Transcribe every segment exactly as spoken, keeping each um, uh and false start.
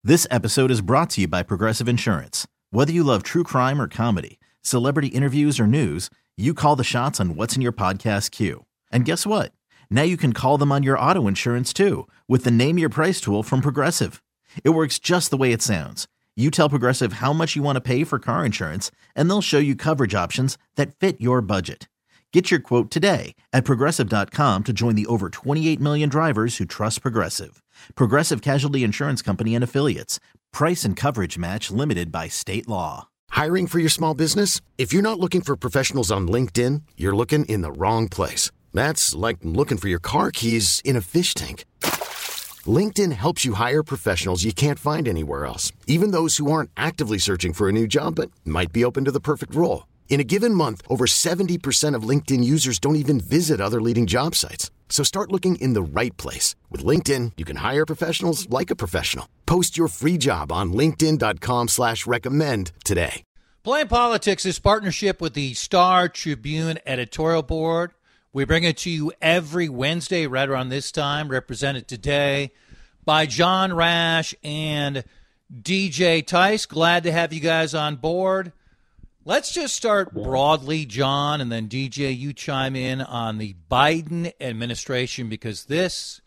This episode is brought to you by Progressive Insurance. Whether you love true crime or comedy, celebrity interviews or news, you call the shots on what's in your podcast queue. And guess what? Now you can call them on your auto insurance too with the Name Your Price tool from Progressive. It works just the way it sounds. You tell Progressive how much you want to pay for car insurance, and they'll show you coverage options that fit your budget. Get your quote today at Progressive dot com to join the over twenty-eight million drivers who trust Progressive. Progressive Casualty Insurance Company and Affiliates. Price and coverage match limited by state law. Hiring for your small business? If you're not looking for professionals on LinkedIn, you're looking in the wrong place. That's like looking for your car keys in a fish tank. LinkedIn helps you hire professionals you can't find anywhere else, even those who aren't actively searching for a new job but might be open to the perfect role. In a given month, over seventy percent of LinkedIn users don't even visit other leading job sites. So start looking in the right place. With LinkedIn, you can hire professionals like a professional. Post your free job on linkedin dot com slash recommend today. Playing Politics is partnership with the Star Tribune editorial board. We bring it to you every Wednesday right around this time, represented today by John Rash and D J Tice. Glad to have you guys on board. Let's just start broadly, John, and then D J, you chime in on the Biden administration, because this,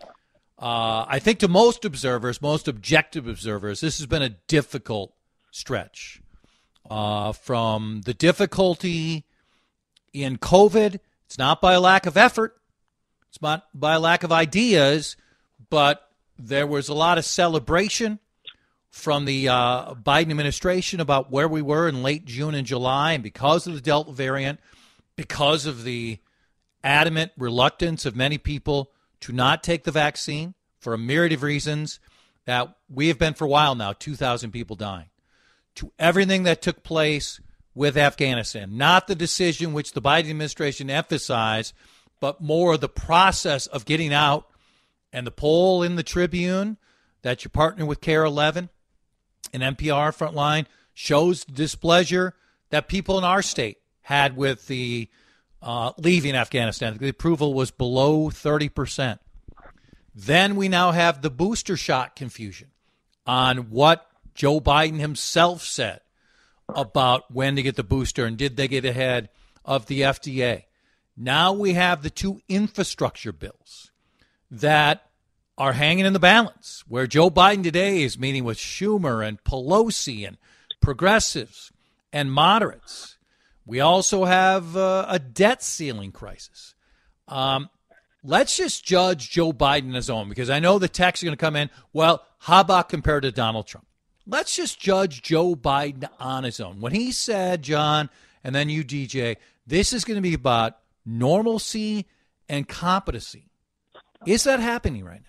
uh, I think to most observers, most objective observers, this has been a difficult stretch. Uh, from the difficulty in COVID, it's not by a lack of effort, it's not by a lack of ideas, but there was a lot of celebration from the uh, Biden administration about where we were in late June and July, and because of the Delta variant, because of the adamant reluctance of many people to not take the vaccine for a myriad of reasons, that we have been for a while now, two thousand people dying, to everything that took place with Afghanistan. Not the decision which the Biden administration emphasized, but more the process of getting out. And the poll in the Tribune that you partner with C A R E eleven and N P R Frontline shows displeasure that people in our state had with the uh, leaving Afghanistan. The approval was below thirty percent. Then we now have the booster shot confusion on what Joe Biden himself said about when to get the booster and did they get ahead of the F D A. Now we have the two infrastructure bills that are hanging in the balance, where Joe Biden today is meeting with Schumer and Pelosi and progressives and moderates. We also have uh, a debt ceiling crisis. Um, let's just judge Joe Biden on his own, because I know the texts are going to come in, well, how about compared to Donald Trump? Let's just judge Joe Biden on his own. When he said, John, and then you, D J, this is going to be about normalcy and competency. Is that happening right now?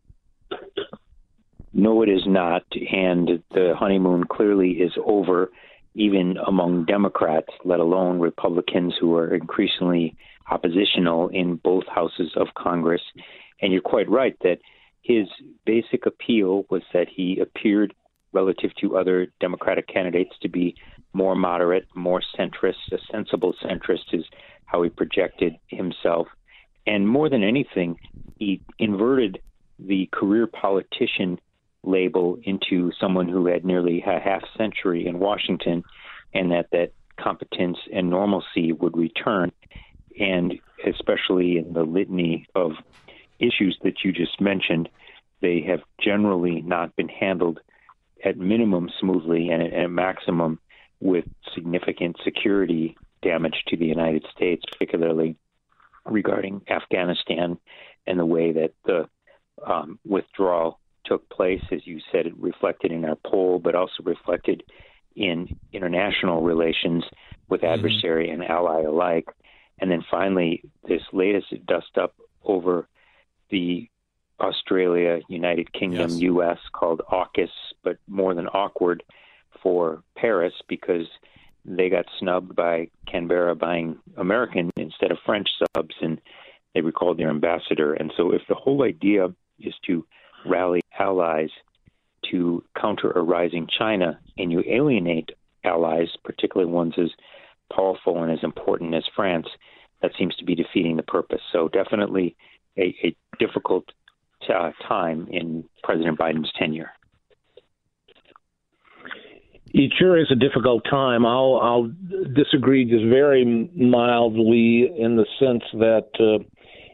No, it is not. And the honeymoon clearly is over, even among Democrats, let alone Republicans who are increasingly oppositional in both houses of Congress. And you're quite right that his basic appeal was that he appeared relative to other Democratic candidates to be more moderate, more centrist. A sensible centrist is how he projected himself. And more than anything, he inverted the career politician label into someone who had nearly a half century in Washington, and that that competence and normalcy would return. And especially in the litany of issues that you just mentioned, they have generally not been handled at minimum smoothly and at, at maximum with significant security damage to the United States, particularly regarding Afghanistan and the way that the um, withdrawal took place. As you said, it reflected in our poll, but also reflected in international relations with adversary mm-hmm. and ally alike. And then finally, this latest dust up over the Australia, United Kingdom, yes. U S called AUKUS, but more than awkward for Paris, because they got snubbed by Canberra buying American instead of French subs, and they recalled their ambassador. And so if the whole idea is to rally allies to counter a rising China, and you alienate allies, particularly ones as powerful and as important as France, that seems to be defeating the purpose. So definitely a, a difficult uh, time in President Biden's tenure. It sure is a difficult time. I'll, I'll disagree just very mildly in the sense that uh,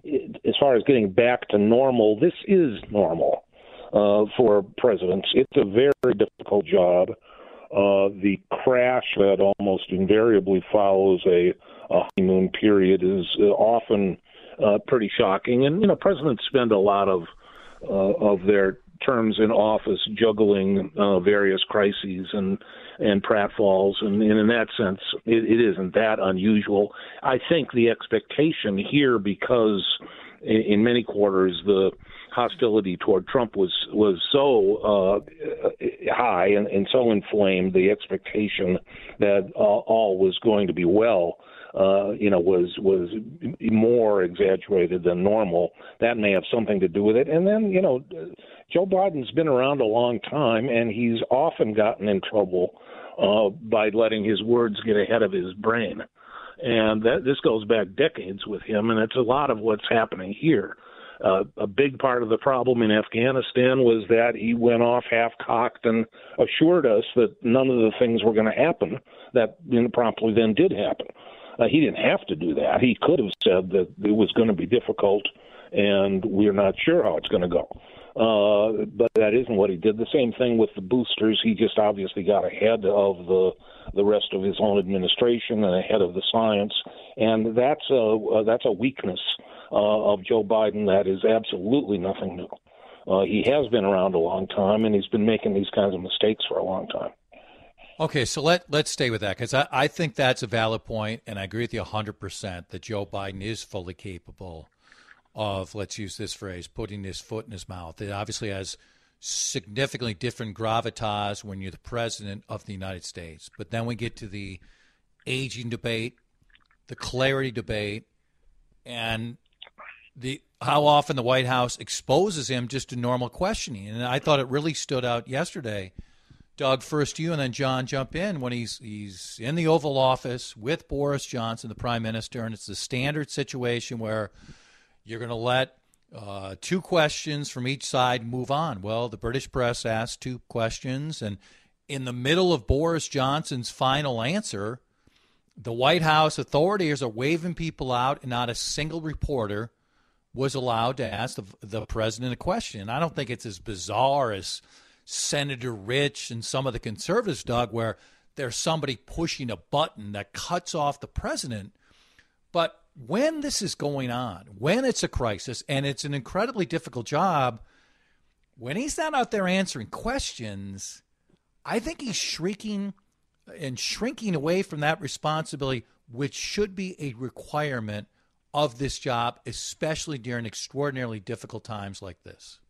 as far as getting back to normal, this is normal uh, for presidents. It's a very difficult job. Uh, the crash that almost invariably follows a, a honeymoon period is uh, often uh, pretty shocking. And, you know, presidents spend a lot of uh, of their terms in office juggling uh, various crises and and pratfalls, and, and in that sense, it, it isn't that unusual. I think the expectation here, because in, in many quarters the hostility toward Trump was was so uh, high and, and so inflamed, the expectation that uh, all was going to be well, uh, you know, was was more exaggerated than normal. That may have something to do with it. And then, you know, Joe Biden's been around a long time, and he's often gotten in trouble uh, by letting his words get ahead of his brain. And that this goes back decades with him, and it's a lot of what's happening here. Uh, a big part of the problem in Afghanistan was that he went off half-cocked and assured us that none of the things were going to happen that, you know, promptly then did happen. Uh, he didn't have to do that. He could have said that it was going to be difficult and we're not sure how it's going to go. Uh, but that isn't what he did. The same thing with the boosters. He just obviously got ahead of the the rest of his own administration and ahead of the science, and that's a uh, that's a weakness uh, of Joe Biden that is absolutely nothing new. Uh, he has been around a long time, and he's been making these kinds of mistakes for a long time. Okay, so let, let's stay with that, because I, I think that's a valid point, and I agree with you one hundred percent that Joe Biden is fully capable of, let's use this phrase, putting his foot in his mouth. It obviously has significantly different gravitas when you're the president of the United States. But then we get to the aging debate, the clarity debate, and the how often the White House exposes him just to normal questioning. And I thought it really stood out yesterday. Doug, first you, and then John jump in when he's he's in the Oval Office with Boris Johnson, the Prime Minister, and it's the standard situation where you're going to let uh, two questions from each side move on. Well, the British press asked two questions, and in the middle of Boris Johnson's final answer, the White House authorities are waving people out, and not a single reporter was allowed to ask the, the president a question. And I don't think it's as bizarre as Senator Rich and some of the conservatives, Doug, where there's somebody pushing a button that cuts off the president. But when this is going on, when it's a crisis, and it's an incredibly difficult job, when he's not out there answering questions, I think he's shrieking and shrinking away from that responsibility, which should be a requirement of this job, especially during extraordinarily difficult times like this.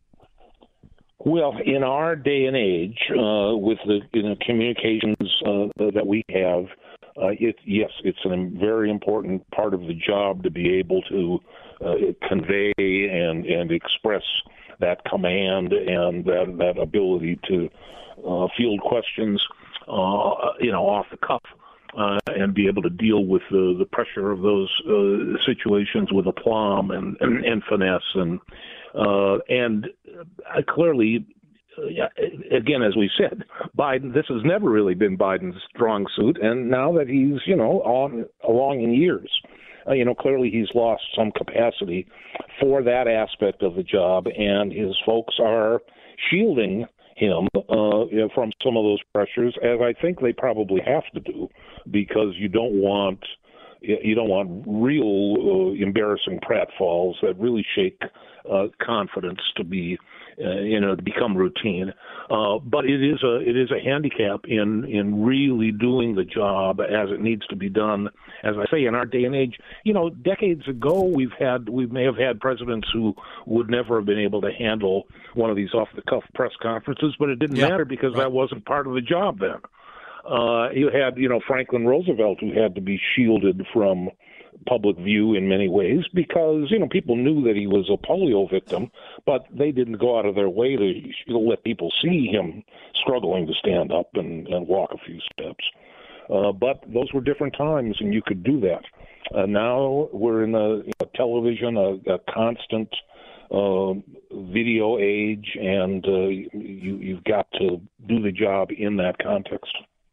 Well, in our day and age, uh, with the you know, communications uh, that we have, Uh, it, yes, it's a very important part of the job to be able to uh, convey and, and express that command and that, that ability to uh, field questions, uh, you know, off the cuff uh, and be able to deal with the, the pressure of those uh, situations with aplomb and, and, and finesse. And, uh, and uh, clearly, Yeah, again, as we said, Biden, this has never really been Biden's strong suit. And now that he's, you know, on along in years, uh, you know, clearly he's lost some capacity for that aspect of the job. And his folks are shielding him uh, you know, from some of those pressures, as I think they probably have to do, because you don't want you don't want real uh, embarrassing pratfalls that really shake uh, confidence to be Uh, you know, to become routine. Uh, but it is a it is a handicap in in really doing the job as it needs to be done. As I say, in our day and age, you know, decades ago we've had we may have had presidents who would never have been able to handle one of these off the cuff press conferences, but it didn't yeah, matter because right. that wasn't part of the job then. Uh, you had, you know, Franklin Roosevelt, who had to be shielded from public view in many ways because, you know, people knew that he was a polio victim, but they didn't go out of their way to let people see him struggling to stand up and, and walk a few steps. Uh, but those were different times, and you could do that. Uh, now we're in a, a television, a, a constant uh, video age, and uh, you, you've got to do the job in that context.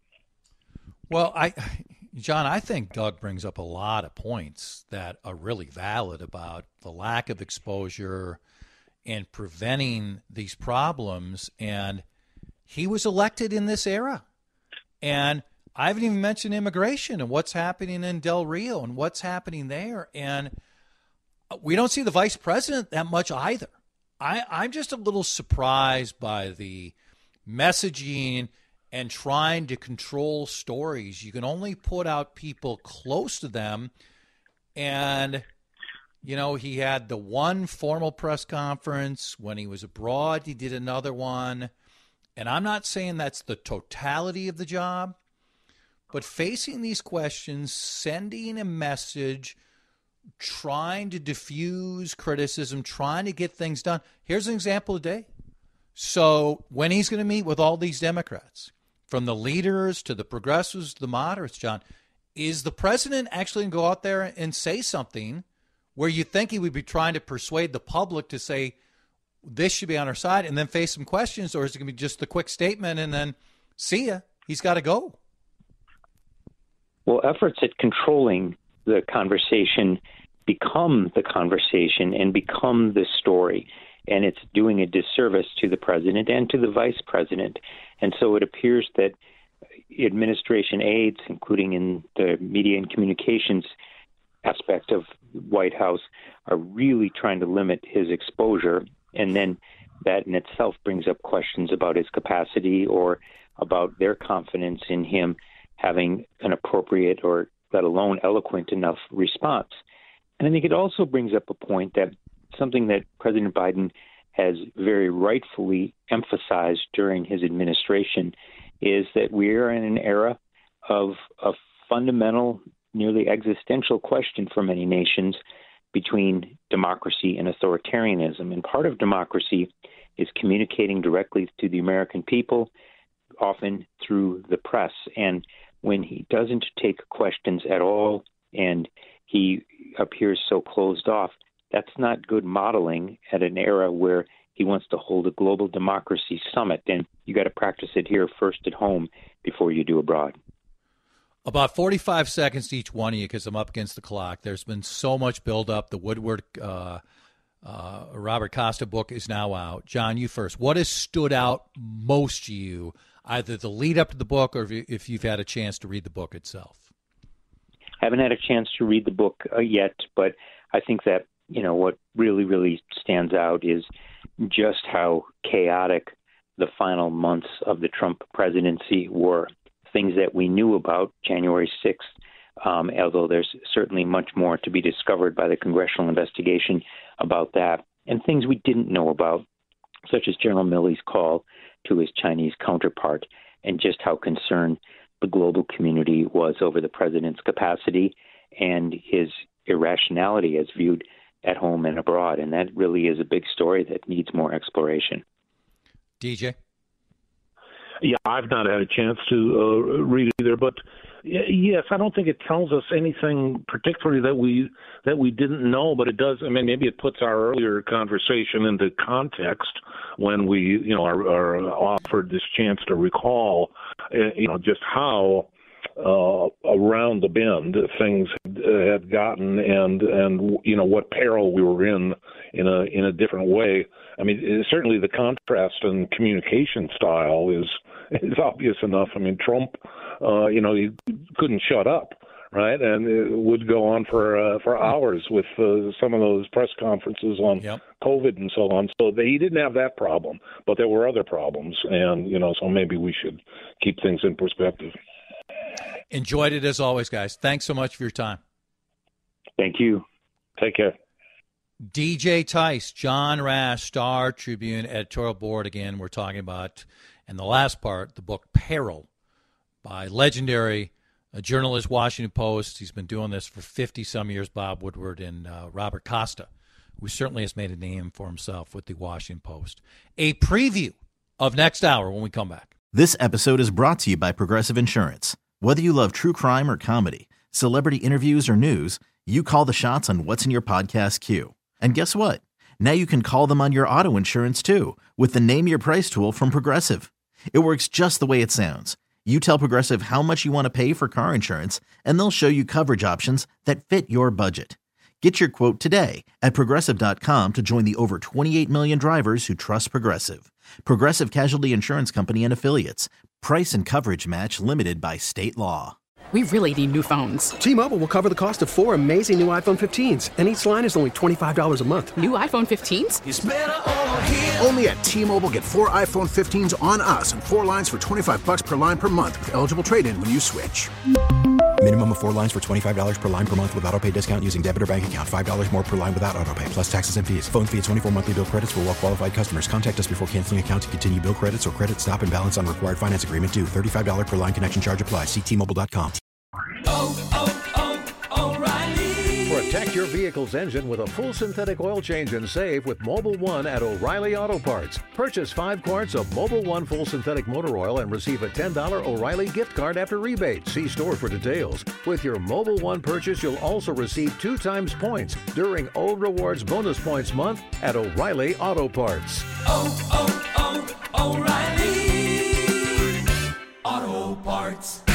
Well, I, John, I think Doug brings up a lot of points that are really valid about the lack of exposure and preventing these problems. And he was elected in this era. And I haven't even mentioned immigration and what's happening in Del Rio and what's happening there. And we don't see the vice president that much either. I, I'm just a little surprised by the messaging and trying to control stories. You can only put out people close to them. And, you know, he had the one formal press conference. When he was abroad, he did another one. And I'm not saying that's the totality of the job, but facing these questions, sending a message, trying to diffuse criticism, trying to get things done. Here's an example today. So when he's going to meet with all these Democrats, from the leaders to the progressives to the moderates, John, is the president actually going to go out there and say something where you think he would be trying to persuade the public to say this should be on our side and then face some questions, or is it going to be just the quick statement and then see ya? He's got to go. Well, efforts at controlling the conversation become the conversation and become the story. And it's doing a disservice to the president and to the vice president. And so it appears that administration aides, including in the media and communications aspect of White House, are really trying to limit his exposure. And then that in itself brings up questions about his capacity or about their confidence in him having an appropriate or let alone eloquent enough response. And I think it also brings up a point that something that President Biden has very rightfully emphasized during his administration is that we are in an era of a fundamental, nearly existential question for many nations between democracy and authoritarianism. And part of democracy is communicating directly to the American people, often through the press. And when he doesn't take questions at all and he appears so closed off, that's not good modeling at an era where he wants to hold a global democracy summit. And you got to practice it here first at home before you do abroad. About forty-five seconds to each one of you because I'm up against the clock. There's been so much buildup. The Woodward uh, uh, Robert Costa book is now out. John, you first. What has stood out most to you, either the lead up to the book or if, you, if you've had a chance to read the book itself? Haven't had a chance to read the book uh, yet, but I think that, you know, what really, really stands out is just how chaotic the final months of the Trump presidency were. Things that we knew about January sixth, um, although there's certainly much more to be discovered by the congressional investigation about that, and things we didn't know about, such as General Milley's call to his Chinese counterpart, and just how concerned the global community was over the president's capacity and his irrationality as viewed at home and abroad. And that really is a big story that needs more exploration. D J? Yeah, I've not had a chance to uh, read it either, but yes, I don't think it tells us anything particularly that we that we didn't know, but it does. I mean, maybe it puts our earlier conversation into context when we, you know, are, are offered this chance to recall, uh, you know, just how uh, around the bend things had gotten, and and you know what peril we were in in a in a different way. I mean, certainly the contrast in communication style is is obvious enough. I mean, Trump, uh, you know, he couldn't shut up, right? And it would go on for uh, for hours with uh, some of those press conferences on yep. COVID and so on. So they, he didn't have that problem, but there were other problems. And, you know, so maybe we should keep things in perspective. Enjoyed it as always, guys. Thanks so much for your time. Thank you. Take care. D J Tice, John Rash, Star Tribune editorial board. Again, we're talking about, and the last part, the book Peril by legendary uh, journalist, Washington Post. He's been doing this for fifty-some years, Bob Woodward, and uh, Robert Costa, who certainly has made a name for himself with the Washington Post. A preview of next hour when we come back. This episode is brought to you by Progressive Insurance. Whether you love true crime or comedy, celebrity interviews or news, you call the shots on what's in your podcast queue. And guess what? Now you can call them on your auto insurance, too, with the Name Your Price tool from Progressive. It works just the way it sounds. You tell Progressive how much you want to pay for car insurance, and they'll show you coverage options that fit your budget. Get your quote today at Progressive dot com to join the over twenty-eight million drivers who trust Progressive. Progressive Casualty Insurance Company and Affiliates. Price and coverage match limited by state law. We really need new phones. T-Mobile will cover the cost of four amazing new iPhone fifteens, and each line is only twenty-five dollars a month. New iPhone fifteens? It's better over here. Only at T-Mobile, get four iPhone fifteens on us and four lines for twenty-five bucks per line per month with eligible trade-in when you switch. Minimum of four lines for twenty-five dollars per line per month with autopay discount using debit or bank account. five dollars more per line without autopay, plus taxes and fees. Phone fee at twenty-four monthly bill credits for well-qualified customers. Contact us before canceling account to continue bill credits or credit stop and balance on required finance agreement due. thirty-five dollars per line connection charge applies. See T Mobile dot com. Oh, oh, oh, O'Reilly. Protect your vehicle's engine with a full synthetic oil change and save with Mobil one at O'Reilly Auto Parts. Purchase five quarts of Mobil one full synthetic motor oil and receive a ten dollars O'Reilly gift card after rebate. See store for details. With your Mobil one purchase, you'll also receive two times points during O Rewards Bonus Points Month at O'Reilly Auto Parts. Oh, oh, oh, O'Reilly Auto Parts.